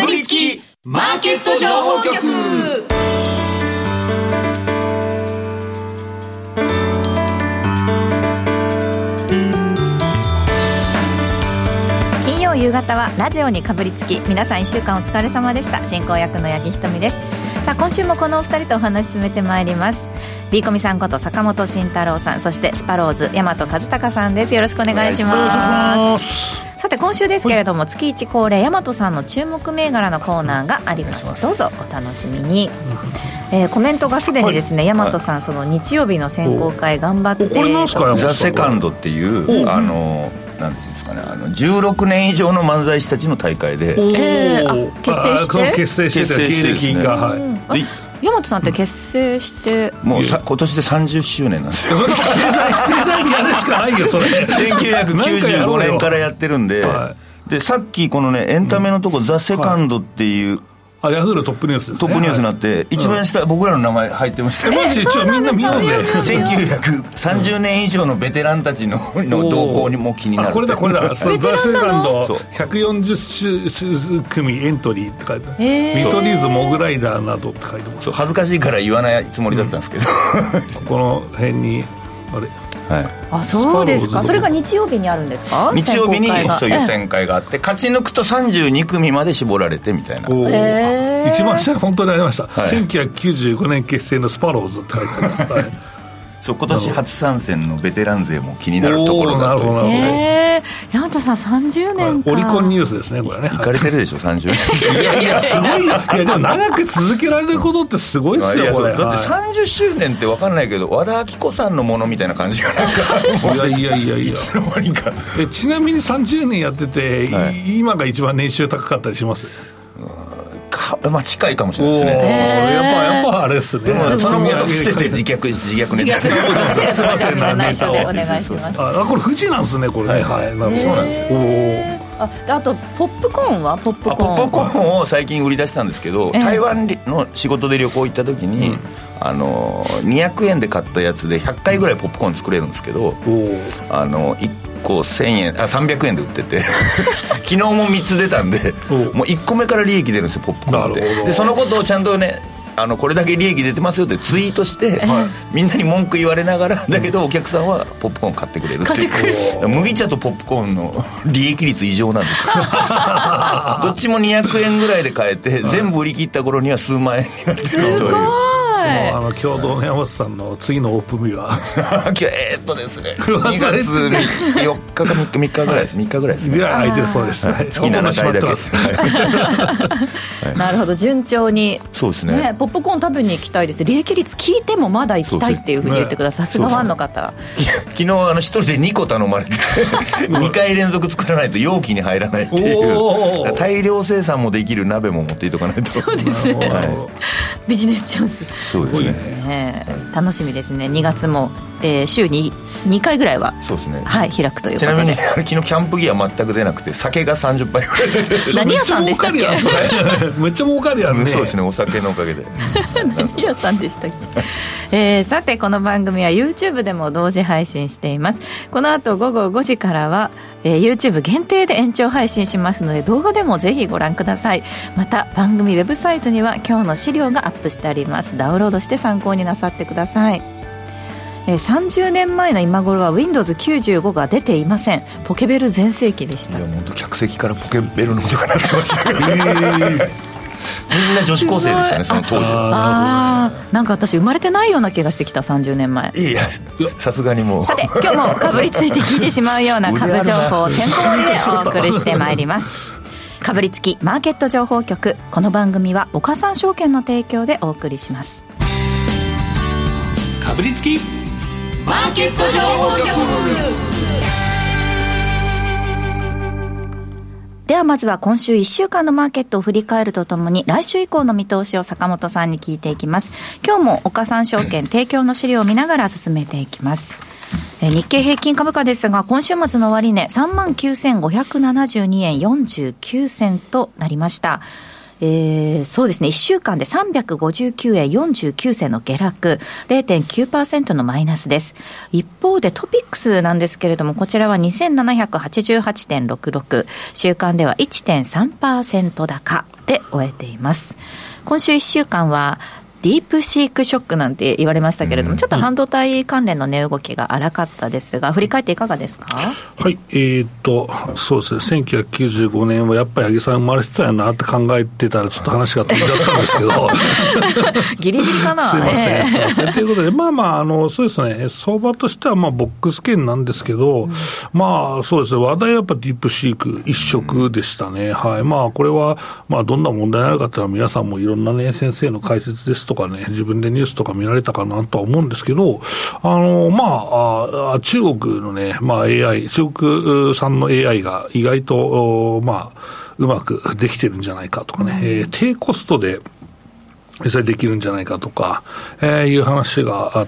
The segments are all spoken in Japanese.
ぶりつきマーケット情報局。 金曜夕方はラジオにかぶりつき、皆さん1週間お疲れ様でした。進行役の八木ひとみです。さあ今週もこのお二人とお話進めてまいります。ビーコミさんこと坂本慎太郎さん、そしてスパローズ大和和孝さんです。よろしくお願いします。さて今週ですけれども、月1恒例大和さんの注目銘柄のコーナーがあります。どうぞお楽しみに。コメントがすでにですね、大和さんその日曜日の選考会頑張って、 これなんすか、 ザ・セカンドっていうなんですかね、16年以上の漫才師たちの大会で、 結成して経歴が、はい、 大和さんって結成してもう今年で30周年なんですよ。 盛大にやるしかないよそれ。 1995年からやってるんで、でさっきこのねエンタメのとこ、ザ・セカンドっていう、 ヤフーのトップニュースですね。 トップニュースになって、一番下、僕らの名前入ってました。 マジでみんな見ようぜ。 1930年以上のベテランたちの動向にも気になる。 これだザ・セカンド140組エントリーって書いてある。見取り図モグライダーなどって書いてます。 恥ずかしいから言わないつもりだったんですけど、 この辺にあれ、 はい、 あ、そうですか。それが日曜日にあるんですか。 日曜日にそういう選会があって、勝ち抜くと32組まで絞られてみたいな。 一番下に本当にありました、1995年結成のスパローズって書いてあります、 そう、今年初参戦のベテラン勢も気になるところだと。 山田さん30年か。 オリコンニュースですね、これね。 いかれてるでしょ30年。 いやすごいよ。いやでも長く続けられることってすごいですよこれ。 だって30周年って分かんないけど、和田アキ子さんのものみたいな感じがなんかいやいつの間にか。 ちなみに30年やってて、今が一番年収高かったりします？ まあ近いかもしれないですね。 やっぱあれですね。 でもそのこと伏せて自虐ね。 すいません、内緒でお願いします。 これ富士なんですね、これね。はい、そうなんですよ。あとポップコーンはポップコーンを最近売り出したんですけど、台湾の仕事で旅行行った時に、200円で買ったやつで100回ぐらいポップコーン作れるんですけど、1個1000円300円で売ってて昨日も3つ出たんで、もう1個目から利益出るんですよ、ポップコーンって。でそのことをちゃんとね、これだけ利益出てますよってツイートして、みんなに文句言われながらだけどお客さんはポップコーン買ってくれるっていう。麦茶とポップコーンの利益率異常なんですよどっちも200円ぐらいで買えて、全部売り切った頃には数万円になってるという。 共同の山本さんの次のオープン日はですね、2月4日か3日ぐらい、3日ぐらいですね。 空いてるそうですね。 好きな回だけなるほど、順調に。 そうですね。 ポップコーン食べに行きたいです。利益率聞いてもまだ行きたいっていうふうに言ってください。さすがファンの方。 昨日一人で2個頼まれて2回連続作らないと容器に入らないっていう、大量生産もできる鍋も持っていとかないと。 そうですね、ビジネスチャンス。 そうですね。 楽しみですね。2月も、週に2回ぐらいは、 そうですね、 はい、開くということで。 ちなみに昨日キャンプギア全く出なくて、酒が30杯ぐらい出て何屋さんでしたっけ？ めっちゃ儲かるやんね。 そうですね、お酒のおかげで何屋さんでしたっけ？さてこの番組は YouTube でも同時配信しています。この後午後5時からは、YouTube 限定で延長配信しますので、動画でもぜひご覧ください。また番組ウェブサイトには今日の資料がアップしてあります。ダウンロードして参考になさってください。30年前の今頃は Windows95 が出ていません。ポケベル全盛期でした。 いや、本当客席からポケベルの音が鳴ってましたけどみんな女子高生でしたね、その当時は。 なんか私生まれてないような気がしてきた。30年前。 いや、さすがにもう。 さて今日もかぶりついて聞いてしまうような株情報を先行でお送りしてまいりますかぶりつきマーケット情報局。この番組は岡三証券の提供でお送りします。 かぶりつきマーケット情報局。 ではまずは今週1週間のマーケットを振り返るとともに、来週以降の見通しを坂本さんに聞いていきます。今日も岡三証券提供の資料を見ながら進めていきます。日経平均株価ですが、今週末の終値 39,572 円49銭となりました。そうですね、1週間で359円49銭の下落、 0.9% のマイナスです。一方でトピックスなんですけれども、こちらは 2788.66、 週間では 1.3% 高で終えています。今週1週間はディープシークショックなんて言われましたけれども、ちょっと半導体関連の値動きが荒かったですが、振り返っていかがですか？ はい、そうですね、1995年はやっぱり八木さん生まれてたよなって考えてたらちょっと話が飛んじゃったんですけどギリギリかな。 すいません、すいませんということで、そうですね、相場としてはボックス圏なんですけど、そうですね、話題はやっぱディープシーク一色でしたね。はい、これはどんな問題なのかっていうのは皆さんもいろんなね先生の解説ですとかね、自分でニュースとか見られたかなとは思うんですけど、中国のね、AI、中国産の AI が意外とうまくできてるんじゃないかとかね、低コストで実際できるんじゃないかとか、いう話があって、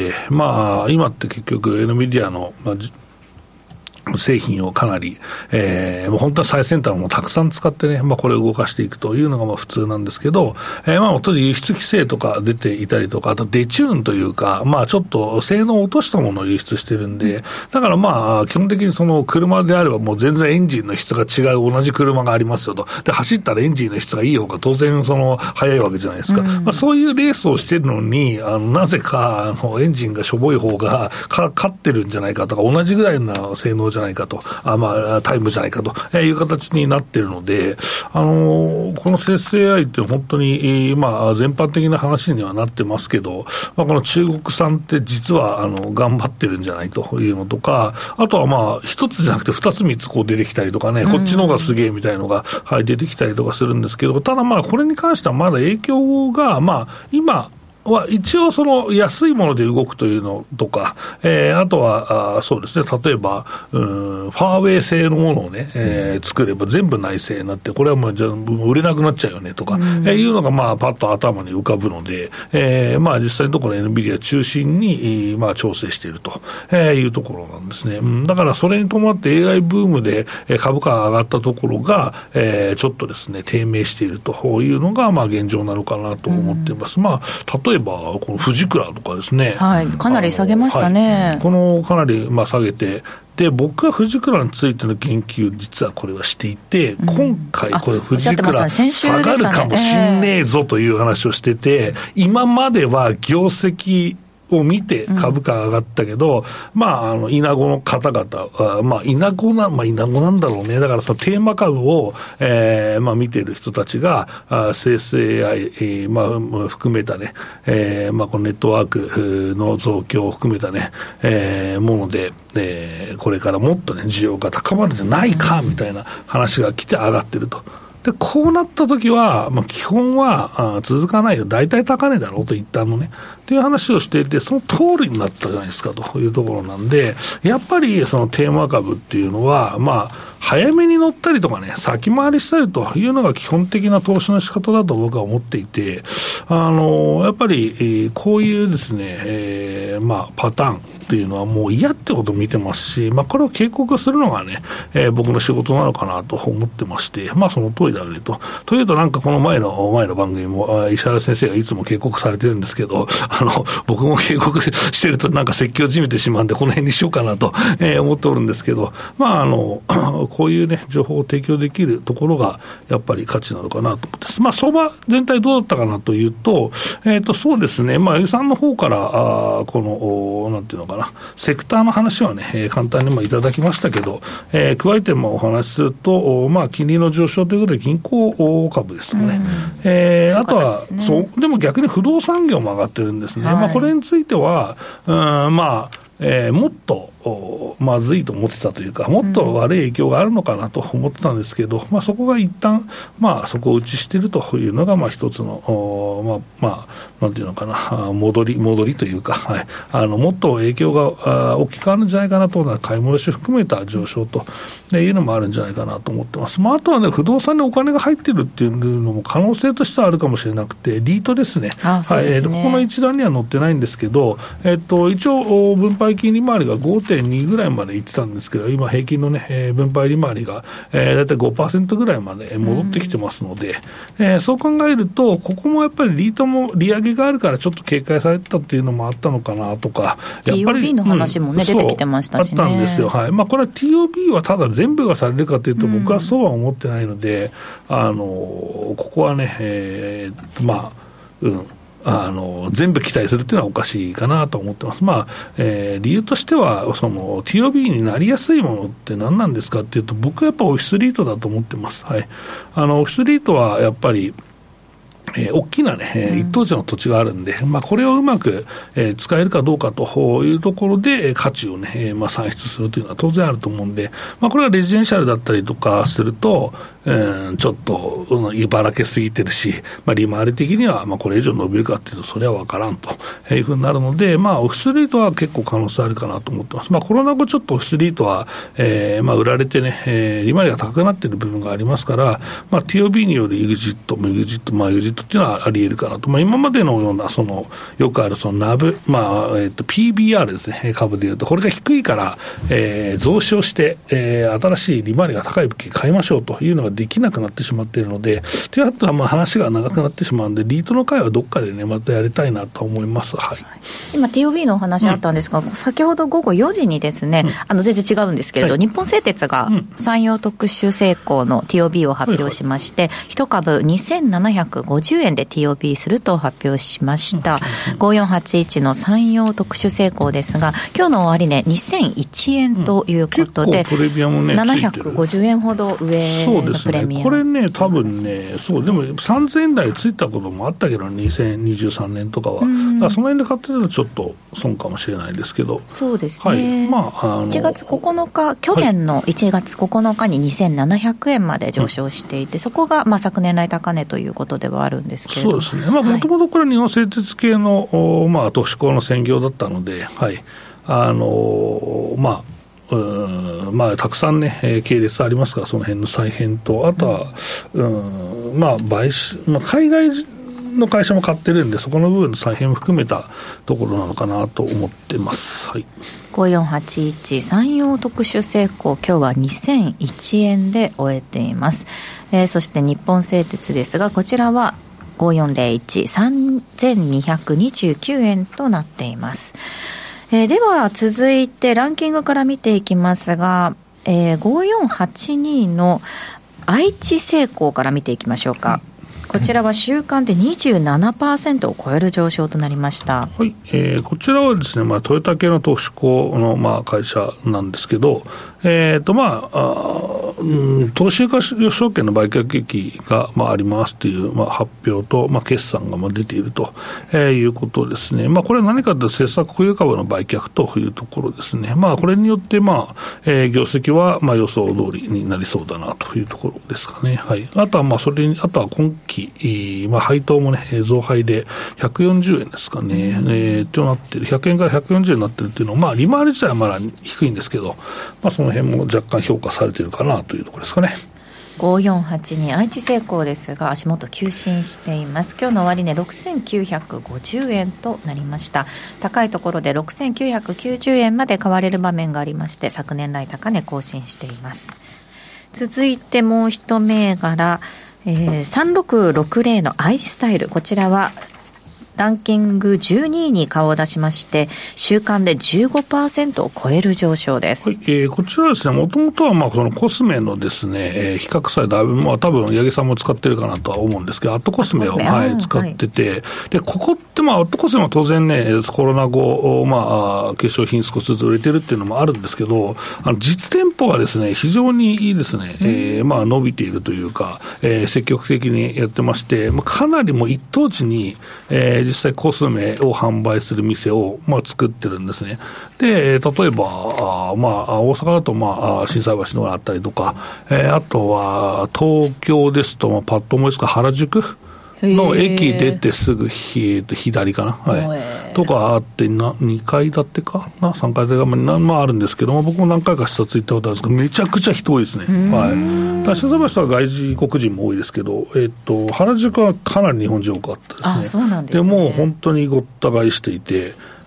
今って結局 NVIDIA の、製品をかなり、もう本当は最先端もたくさん使ってね、これを動かしていくというのが普通なんですけど、当時輸出規制とか出ていたりとか、あとデチューンというか、ちょっと性能を落としたものを輸出してるんで、だから基本的にその車であればもう全然エンジンの質が違う同じ車がありますよと。で、走ったらエンジンの質がいい方が当然速いわけじゃないですか。そういうレースをしてるのに、なぜかエンジンがしょぼい方が勝ってるんじゃないかとか、同じぐらいの性能じゃないかと、タイムじゃないかという形になっているので、この生成 AI って本当に、全般的な話にはなってますけど、この中国産って実は頑張ってるんじゃないというのとか、あとは一つじゃなくて二つ三つこう出てきたりとかね、こっちの方がすげえみたいなのが、出てきたりとかするんですけど、ただこれに関してはまだ影響が今は一応その安いもので動くというのとか、あとはそうですね、例えばファーウェイ製のものをね、作れば全部内製になって、これはもうじゃあ売れなくなっちゃうよねとか、いうのがパッと頭に浮かぶので、実際のところ NVIDIA 中心に調整しているというところなんですね。だからそれに伴って AI ブームで株価が上がったところが、ちょっとですね低迷しているというのが現状なのかなと思っています。例えばこの富士倉とかですね、 かなり下げましたね。 このかなり下げて、で僕は富士倉についての研究実はこれはしていて、今回これ富士倉下がるかもしんねえぞという話をしてて、今までは業績を見て株価が上がったけど、イナゴの方々は、イナゴなんだろうね。だからそのテーマ株を、見てる人たちが、生成 AI、含めたね、このネットワークの増強を含めたね、もので、これからもっとね、需要が高まるんじゃないか、みたいな話が来て上がってると。でこうなったときは、基本は続かないよ、大体高値だろうと一旦のねっていう話をしていて、その通りになったじゃないですかというところなんで、やっぱりそのテーマ株っていうのは早めに乗ったりとかね、先回りしたりというのが基本的な投資の仕方だと僕は思っていて、やっぱり、こういうですね、パターンっていうのはもう嫌ってことを見てますし、これを警告するのがね、僕の仕事なのかなと思ってまして、その通りだよねと。というとこの前の番組も石原先生がいつも警告されてるんですけど、僕も警告してると説教じみてしまうんで、この辺にしようかなと、思っておるんですけど、こういうね、情報を提供できるところが、やっぱり価値なのかなと思ってます。相場全体どうだったかなというと、そうですね、八木さんの方から、なんていうのかな、セクターの話はね、簡単にいただきましたけど、加えてお話しすると、金利の上昇ということで、銀行株ですとかね、あとは、でも逆に不動産業も上がってるんですね。これについては、もっとまずいと思ってたというか、もっと悪い影響があるのかなと思ってたんですけど、そこが一旦、そこを打ちしているというのが、一つの、なんていうのかな、戻りというか、もっと影響が大きくあるんじゃないかなと思うのは、買い戻しを含めた上昇というのもあるんじゃないかなと思ってます。あとはね、不動産にお金が入ってるっていうのも可能性としてはあるかもしれなくて、リートですね。ここの一覧には載ってないんですけど、一応、分配金利回りが 5.2 6.2 ぐらいまでいってたんですけど、今平均のね、分配利回りが、だいたい 5% ぐらいまで戻ってきてますので、そう考えると、ここもやっぱりリートも利上げがあるからちょっと警戒されてたっていうのもあったのかなとか、やっぱり TOB の話もね、出てきてましたしね。 あったんですよ。はい。まあこれは TOB はただ全部がされるかというと、僕はそうは思ってないので、ここはね、まあ、全部期待するっていうのはおかしいかなと思ってます。まあ、理由としては、その TOB になりやすいものって何なんですかっていうと、僕はやっぱオフィスリートだと思ってます。はい。オフィスリートはやっぱり、大きなね、一等地の土地があるんで、まあ、これをうまく、使えるかどうかというところで、価値をね、まあ、算出するというのは当然あると思うんで、まあ、これがレジデンシャルだったりとかすると、ちょっと、ばらけすぎてるし、まあ、利回り的には、まあ、これ以上伸びるかっていうと、それは分からんというふうになるので、まあ、オフィスリートは結構可能性あるかなと思ってます。まあ、コロナ後ちょっとオフィスリートは、まあ、売られてね、利回りが高くなっている部分がありますから、まあ、TOB によるエグジットっていうのはあり得るかなと。まあ、今までのような、よくあるNAV、まあ、PBR ですね、株でいうと、これが低いから、増資をして、新しい利回りが高い物件買いましょうというのができなくなってしまっているので、で、あとはまあ話が長くなってしまうので、リートの会はどっかでね、またやりたいなと思います。はい。 今 TOB のお話あったんですが、先ほど午後4時にですね、全然違うんですけれど、はい、日本製鉄が産業特殊成功の TOB を発表しまして、1株2750円で TOB すると発表しました。5481の産業特殊成功ですが、今日の終値2001円ということで、 プレミアムね、 750円ほど上のプレミアム。 これね、多分ね、そう、でも3000円台ついたこともあったけど、2023年とかは。だからその辺で買ってたらちょっと損かもしれないですけど。 そうですね。 はい。まあ、 1月9日、去年の1月9日に2700円まで上昇していて、そこがまあ昨年来高値ということではあるんですけれども。 そうですね。まあ、もともとこれ日本製鉄系の、まあ、特殊鋼の専業だったので、はい。まあ、まあ、たくさんね、系列ありますから、その辺の再編と、あとは、まあ、買収、まあ、海外の会社も買ってるんで、そこの部分の再編も含めたところなのかなと思ってます。はい。 5481産業特殊成功、今日は2001円で終えています。そして日本製鉄ですが、こちらは5401、3229円となっています。では続いてランキングから見ていきますが、5482の愛知製鋼から見ていきましょうか。こちらは週間で 27% を超える上昇となりました。 はい。こちらはですね、まあ、トヨタ系の特殊鋼の、まあ、会社なんですけど、まあ、東証証券の売却益が、まあ、ありますという、まあ、発表と、まあ、決算がまあ出ていると、いうことですね。まあ、これは何かというと、政策保有株の売却というところですね。まあ、これによって、まあ、業績は、まあ、予想通りになりそうだなというところですかね。はい。あとは、まあ、あとは今期、まあ、配当もね、増配で140円ですかね。となっている、100円から140円になっているというのは、まあ、利回り自体はまだ低いんですけど、まあ、その辺も若干評価されているかなというところですかね。 5482愛知製鋼ですが、足元急伸しています。今日の終値6950円となりました。高いところで6990円まで買われる場面がありまして、昨年来高値更新しています。続いてもう一銘柄、3660のアイスタイル、こちらはランキング12位に顔を出しまして、週間で 15% を超える上昇です。 はい、こちらはですね、もともとはまあそのコスメのですね、比較された、まあ多分八木さんも使ってるかなとは思うんですけど、アットコスメを使ってて、はい、で、ここってまあアットコスメは当然ね、コロナ後、まあ化粧品少しずつ売れてるっていうのもあるんですけど、実店舗がですね、非常にいいですね、まあ伸びているというか、積極的にやってまして、まあ、かなりもう一等地に、実際コスメを販売する店を、まあ、作ってるんですね。で、例えば、まあ、大阪だと、まあ、心斎橋のがあったりとか、あとは、東京ですと、まあ、パッと思いつく原宿の駅出てすぐ左かな、はい、とかあって、2階建てかな、3階建てか、まああるんですけども、僕も何回か視察行ったことあるんですけど、めちゃくちゃ人多いですね。はい。だ心斎橋は外国人も多いですけど、原宿はかなり日本人多かったですね。 あ、そうなんですね。 でもう本当にごった返していて、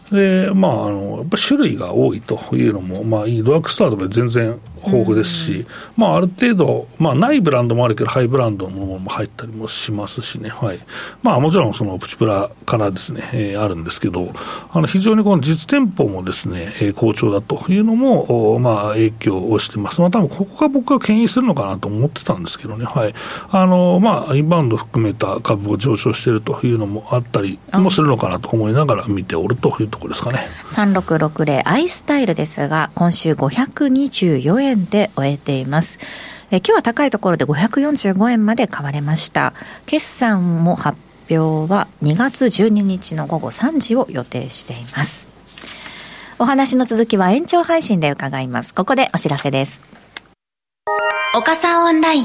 で、やっぱ種類が多いというのも、ドラッグストアとか全然豊富ですし、ある程度、ないブランドもあるけど、ハイブランドのものも入ったりもしますしね、はい。もちろん、そのプチプラからですね、あるんですけど、非常にこの実店舗もですね、好調だというのも、影響をしてます。多分ここが僕は牽引するのかなと思ってたんですけどね、はい。インバウンド含めた株を上昇しているというのもあったりもするのかなと思いながら見ておるというところですかね。 3660アイスタイルですが、今週524円で終えています。今日は高いところで545円まで買われました。決算も発表は2月12日の午後3時を予定しています。お話の続きは延長配信で伺います。ここでお知らせです。 岡さんオンライン。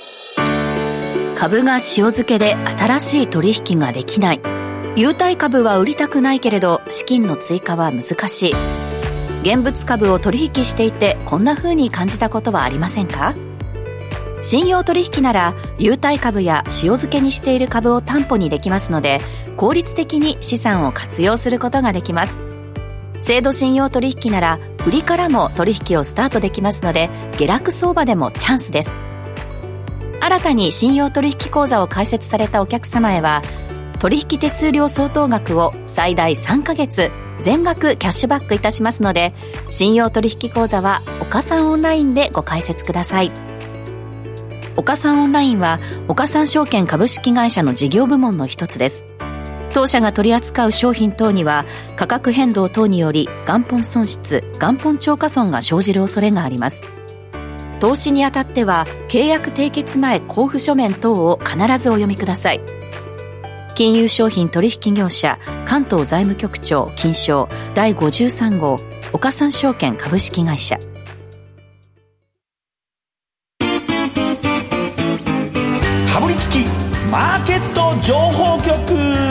株が塩漬けで新しい取引ができない。優待株は売りたくないけれど資金の追加は難しい。現物株を取引していてこんな風に感じたことはありませんか？信用取引なら優待株や塩漬けにしている株を担保にできますので、効率的に資産を活用することができます。制度信用取引なら売りからも取引をスタートできますので、下落相場でもチャンスです。新たに信用取引口座を開設されたお客様へは、取引手数料相当額を最大3ヶ月全額キャッシュバックいたしますので、信用取引口座は岡三オンラインでご開設ください。岡三オンラインは岡三証券株式会社の事業部門の一つです。当社が取り扱う商品等には価格変動等により元本損失、元本超過損が生じる恐れがあります。投資にあたっては契約締結前交付書面等を必ずお読みください。金融商品取引業者関東財務局長金商第53号岡三証券株式会社。 かぶりつきマーケット情報局。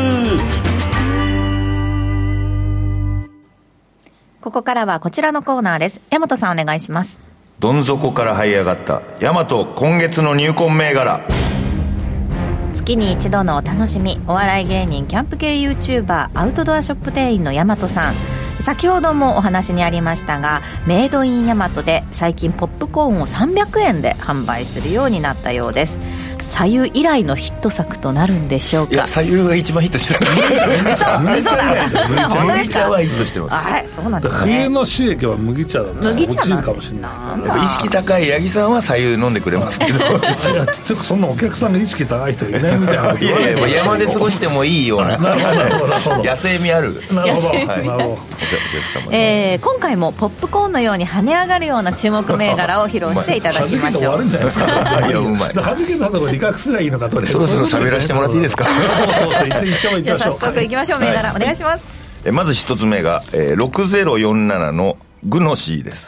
ここからはこちらのコーナーです。大和さんお願いします。 どん底から這い上がった大和今月の入魂銘柄。 月に一度のお楽しみ、お笑い芸人、キャンプ系 YouTuber、アウトドアショップ店員の大和さん。先ほどもお話にありましたが、メイドイン大和で最近ポップコーンを300円で販売するようになったようです。左右以来のヒット作となるんでしょうか。 いや、左右が一番ヒットしてる。 嘘だ。本当ですか。 麦茶はヒットしてます。 はい、そうなんですね。 冬の収益は麦茶だね。 麦茶落ちるかもしれない。 やっぱ意識高い八木さんは左右飲んでくれますけど。 いや、ちょっとそんなお客さんの意識高い人いないみたいな。 いやいや、山で過ごしてもいいような野生味ある。 なるほど、 はい、 なるほど。 今回もポップコーンのように跳ね上がるような注目銘柄を披露していただきましょう。 弾けて終わるんじゃないですか。 いや、うまい。 弾けたところ理覚すりゃいいのかと。 そろそろ喋らせてもらっていいですか。 そうじゃあ早速いきましょう。銘柄お願いします。 まず一つ目が、6047のグノシーです。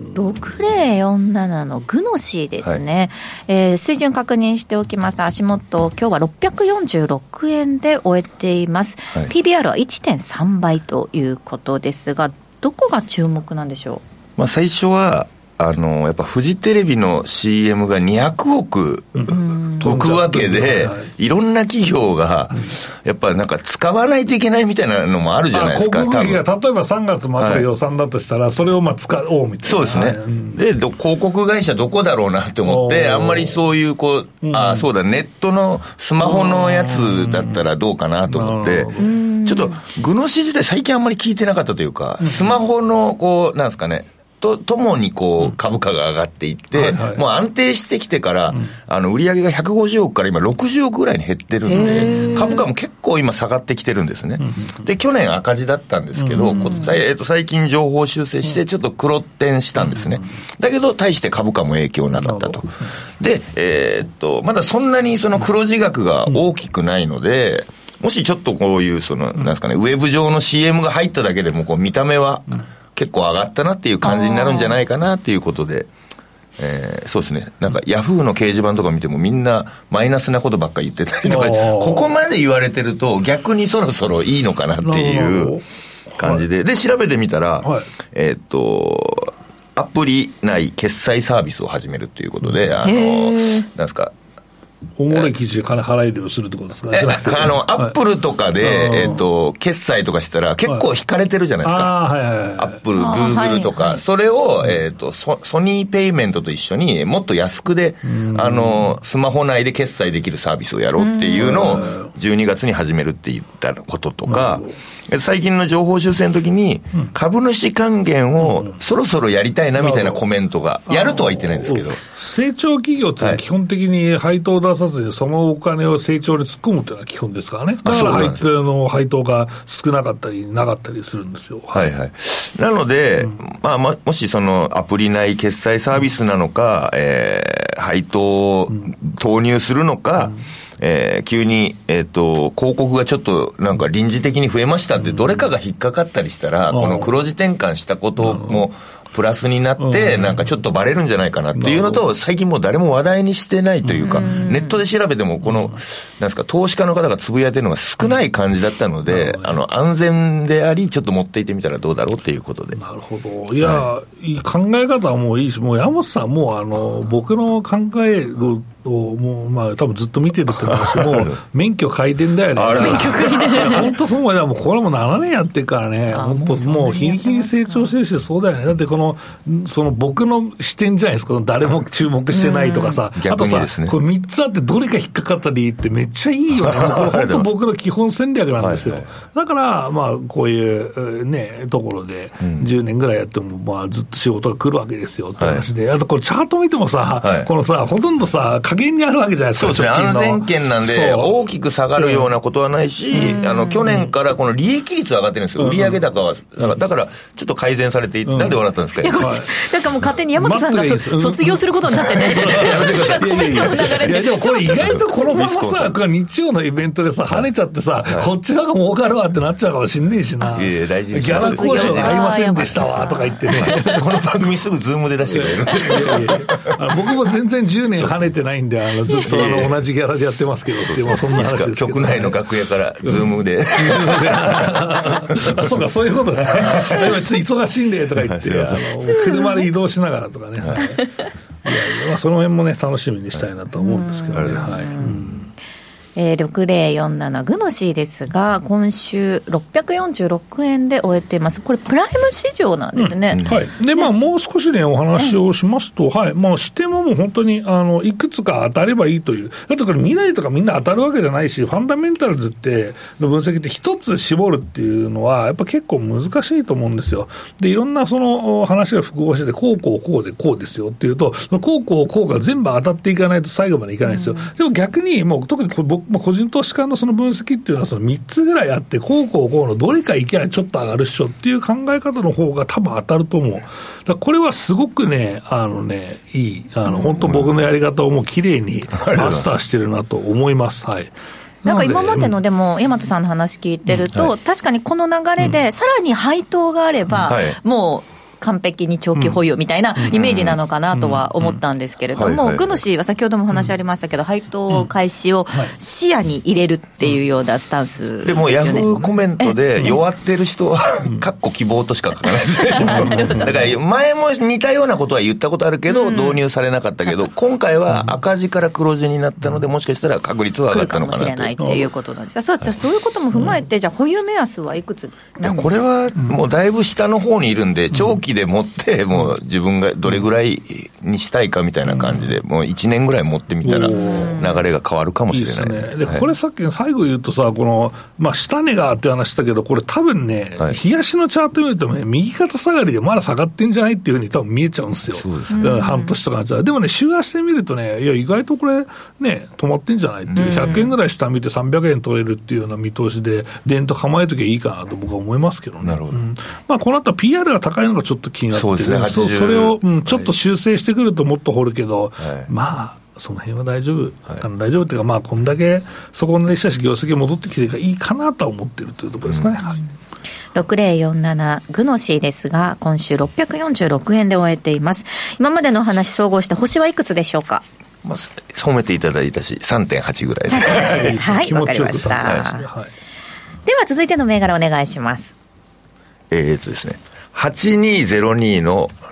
6047のグノシーですね、水準確認しておきます。足元今日は646円で終えています、はい、PBR は 1.3 倍ということですが、どこが注目なんでしょう。 最初はやっぱフジテレビの CM が200億解くわけで、いろんな企業がやっぱなんか使わないといけないみたいなのもあるじゃないですか。 広告費が例えば3月末が予算だとしたら、それを使おうみたいな。 そうですね、で広告会社どこだろうなって思って、あんまりそういうそうだ、ネットのスマホのやつだったらどうかなと思って、ちょっとグノシー自体最近あんまり聞いてなかったというか、スマホのなんですかね、ともに株価が上がっていって、もう安定してきてから、売上が150億から今60億ぐらいに減ってるんで、株価も結構今下がってきてるんですね。で、去年赤字だったんですけど、最近情報修正してちょっと黒転したんですね。だけど大して株価も影響なかったと。で、まだそんなにその黒字額が大きくないので、もしちょっとこういうなんですかね、ウェブ上の CM が入っただけでも見た目は結構上がったなっていう感じになるんじゃないかなっていうことで、そうですね、なんかヤフーの掲示板とか見てもみんなマイナスなことばっかり言ってたりとか、ここまで言われてると逆にそろそろいいのかなっていう感じで、で調べてみたら、アプリ内決済サービスを始めるということで、なんですか、 おもろい記事で金払えるようにするってことですかね。アップルとかで、決済とかしたら結構引かれてるじゃないですか。アップル、グーグルとか、それを、ソニーペイメントと一緒にもっと安くで、スマホ内で決済できるサービスをやろうっていうのを12月に始めるって言ったこととか、最近の情報修正の時に株主還元をそろそろやりたいなみたいなコメントが、やるとは言ってないんですけど。 成長企業って基本的に配当を出さずにそのお金を成長に突っ込むっていうのは基本ですからね。だから配当が少なかったりなかったりするんですよ。 はいはい。なので、もしそのアプリ内決済サービスなのか、配当を投入するのか、急に、広告がちょっとなんか臨時的に増えましたってどれかが引っかかったりしたら、この黒字転換したこともプラスになって、なんかちょっとバレるんじゃないかなっていうのと、最近もう誰も話題にしてないというか、ネットで調べてもこの、なんですか、投資家の方がつぶやいてるのが少ない感じだったので、安全であり、ちょっと持っていってみたらどうだろうっていうことで。 なるほど。いや、考え方はもういいし、もう山本さんも僕の考えをもう多分ずっと見てると思うし、もう免許改伝だよね。 免許改伝。 本当そうだ。もうこれも7年やってるからね。本当もう日に日に成長してるし、そうだよね。だってその僕の視点じゃないですか。誰も注目してないとかさ。あとさ、これ3つあってどれか引っかかったりってめっちゃいいよね。本当僕の基本戦略なんですよ。だからこういうねところで10年ぐらいやってもずっと仕事が来るわけですよって話で。あとこれチャート見てもさ、このさほとんどさ加減にあるわけじゃないですか。 そうですね。安全圏なんで大きく下がるようなことはないし、去年からこの利益率は上がってるんですよ。売上高はだからちょっと改善されて、なんで笑ったんですか。 なんかもう勝手に山本さんが卒業することになってね。 いやでもこれ意外とこのままさ、日曜のイベントでさ跳ねちゃってさ、こっちの方が儲かるわってなっちゃうかもしんねえしな。 いや大事です。 ギャラ交渉が合いませんでしたわとか言ってね。 この番組すぐズームで出してくれる。 僕も全然10年跳ねてないんで、ずっと同じギャラでやってますけどっていう、そんな話ですけど。 局内の楽屋からズームで。 そうか、そういうことですね。忙しいんでとか言って、車で移動しながらとかね。いやその辺もね、楽しみにしたいなと思うんですけどね。 6047グノシーですが、今週646円で終えています。これプライム市場なんですね。 はい。でもう少しねお話をしますと、視点はもう本当にいくつか当たればいいという。だってこれ未来とかみんな当たるわけじゃないし、ファンダメンタルズっての分析って一つ絞るっていうのはやっぱ結構難しいと思うんですよ。でいろんなその話が複合してて、こうでこうですよっていうと、こうが全部当たっていかないと最後までいかないんですよ。でも逆にもう特に僕個人投資家のその分析っていうのはその3つぐらいあって、こうのどれかいけばちょっと上がるっしょっていう考え方の方が多分当たると思う。だからこれはすごくねいい本当僕のやり方をもう綺麗にマスターしてるなと思います。はい。 なんか今までのでも大和さんの話聞いてると、確かにこの流れでさらに配当があれば、もう完璧に長期保有みたいなイメージなのかなとは思ったんですけれども、グノシーは先ほどもお話ありましたけど、配当開始を視野に入れるっていうようなスタンスですよね。 でもヤフーコメントで弱ってる人はかっこ希望としか書かないです。だから前も似たようなことは言ったことあるけど、導入されなかったけど、今回は赤字から黒字になったので、もしかしたら確率は上がったのかなと。 来るかもしれないっていうことなんです。じゃあそういうことも踏まえて、じゃあ保有目安はいくつなんですか。 これはもうだいぶ下の方にいるんで、長期で持ってもう自分がどれぐらいにしたいかみたいな感じで、もう1年ぐらい持ってみたら流れが変わるかもしれない。 いいですね。でこれさっき最後言うとさ、この下値がって話したけど、これ多分ね、冷やしのチャート見るとね、右肩下がりでまだ下がってんじゃないっていうふうに多分見えちゃうんですよ。半年とかでもね、週足で見るとね、いや意外とこれね止まってんじゃないっていう、100円ぐらい下見て300円取れるっていうような見通しでデンと構えときゃいいかなと僕は思いますけどね。 なるほど。 この後は PR が高いのがちょっと気になってそうですね。 それを、ちょっと修正してくるともっと掘るけど、その辺は大丈夫、大丈夫っていうか、こんだけそこでしたし業績戻ってきていいかなとは思っているというところですかね。 6047グノシーですが、今週646円で終えています。今までの話総合して星はいくつでしょうか。 褒めていただいたし 3.8 ぐらいで。 3.8 はい、わかりました。では続いての銘柄お願いします。 ですね、8202の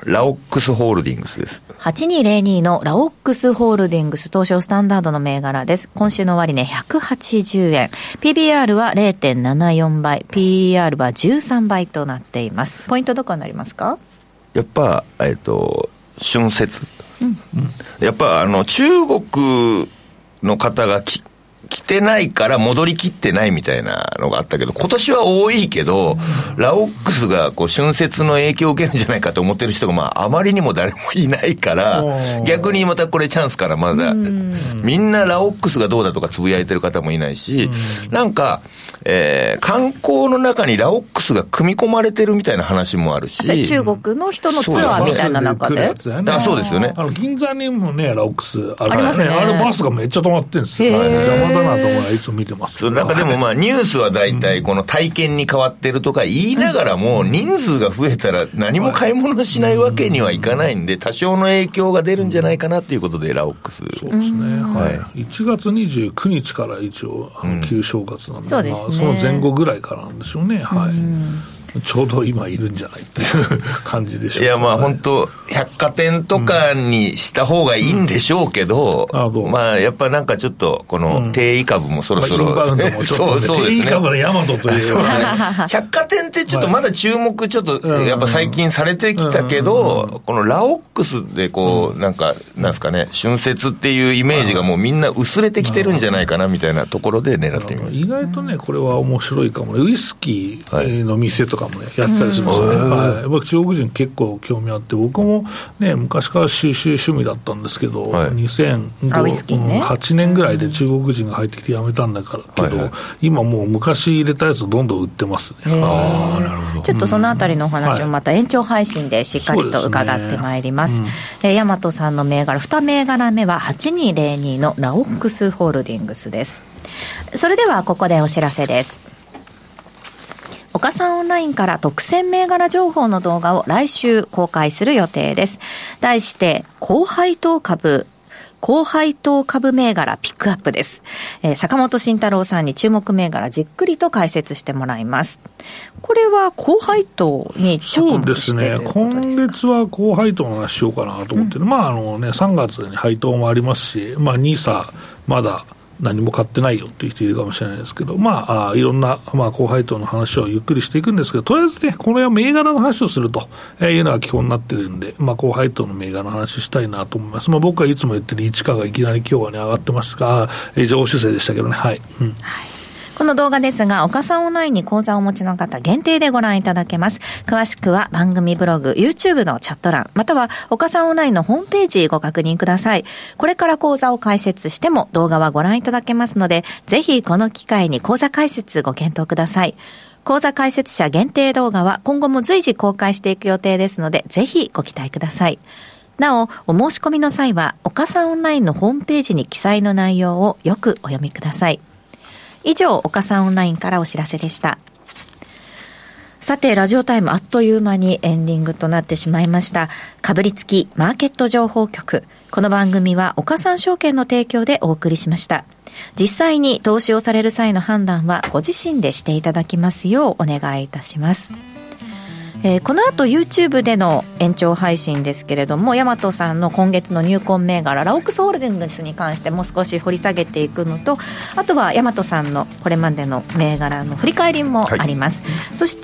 ラオックスホールディングスです。 8202のラオックスホールディングス、東証スタンダードの銘柄です。今週の終値180円。PBR は 0.74 倍。PER は13倍となっています。ポイントどこになりますか？ やっぱ、春節。やっぱ、中国の方が来てないから戻りきってないみたいなのがあったけど、今年は多いけど、ラオックスがこう春節の影響を受けるんじゃないかと思ってる人があまりにも誰もいないから、逆にまたこれチャンスからまだ、みんなラオックスがどうだとかつぶやいてる方もいないし、なんか、観光の中にラオックスが組み込まれてるみたいな話もあるし、 中国の人のツアーみたいな中で、 そうですよね。 銀座にもね、ラオックスありますね。 あれバスがめっちゃ止まってるんですよ。邪魔だなと思いつも見てます。 なんかでもニュースは大体この体験に変わってるとか言いながらも、人数が増えたら何も買い物しないわけにはいかないんで、多少の影響が出るんじゃないかなっていうことでラオックス。 そうですね。はい。1月29日から一応旧正月なんで、 そうですね。 その前後ぐらいからなんでしょうね。はい。ちょうど今いるんじゃないっていう感じでしょう。 いや本当百貨店とかにした方がいいんでしょうけど、やっぱなんかちょっとこの定位株もそろそろ、 そうですね。定位株のヤマトという。 百貨店ってちょっとまだ注目ちょっとやっぱ最近されてきたけど、このラオックスでこうなんですかね、春節っていうイメージがもうみんな薄れてきてるんじゃないかなみたいなところで狙ってみました。 意外とねこれは面白いかもね。ウイスキーの店とかもね、やってたりしますね。やっぱ中国人結構興味あって、僕もね昔から収集趣味だったんですけど、2008年ぐらいで中国人が入ってきてやめたんだからけど、今もう昔入れたやつをどんどん売ってますね。 なるほど。 ちょっとそのあたりのお話をまた延長配信でしっかりと伺ってまいります。大和さんの銘柄2銘柄目は8202のラオックスホールディングスです。それではここでお知らせです。岡さんオンラインから特選銘柄情報の動画を来週公開する予定です。題して高配当株銘柄ピックアップです。坂本慎太郎さんに注目銘柄じっくりと解説してもらいます。これは高配当に着目しているということですか？ 今月は高配当の話しようかなと思ってる。3月に配当もありますし、NISA まだ何も買ってないよっていう人いるかもしれないですけど、いろんな、高配当の話をゆっくりしていくんですけど、とりあえずね、これは銘柄の話をするというのが基本になってるんで、高配当の銘柄の話したいなと思います。僕はいつも言ってる市価がいきなり今日はね、上がってますが、上修正でしたけどね、はい。 この動画ですが、岡さんオンラインに講座をお持ちの方限定でご覧いただけます。詳しくは番組ブログ、YouTube のチャット欄、または岡さんオンラインのホームページご確認ください。これから講座を開設しても動画はご覧いただけますので、ぜひこの機会に講座開設ご検討ください。講座開設者限定動画は今後も随時公開していく予定ですので、ぜひご期待ください。なお、お申し込みの際は、岡さんオンラインのホームページに記載の内容をよくお読みください。以上、岡さんオンラインからお知らせでした。さて、ラジオタイムあっという間にエンディングとなってしまいました。かぶりつきマーケット情報局。この番組は岡さん証券の提供でお送りしました。実際に投資をされる際の判断はご自身でしていただきますようお願いいたします。この後 YouTube での延長配信ですけれども、大和さんの今月の入魂銘柄ラオックスホールディングスに関してもう少し掘り下げていくのと、あとは大和さんのこれまでの銘柄の振り返りもあります、そして、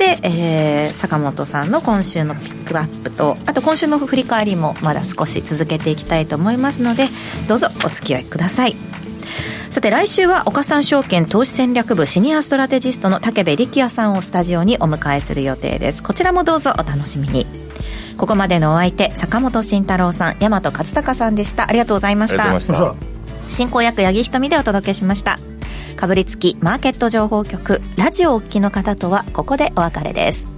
坂本さんの今週のピックアップと、あと今週の振り返りもまだ少し続けていきたいと思いますので、どうぞお付き合いください。さて、来週は岡三証券投資戦略部シニアストラテジストの武部力也さんをスタジオにお迎えする予定です。こちらもどうぞお楽しみに。ここまでのお相手、坂本慎太郎さん、大和勝隆さんでした。ありがとうございました。進行役八木ひとみでお届けしました。かぶりつきマーケット情報局、ラジオをお聞きの方とはここでお別れです。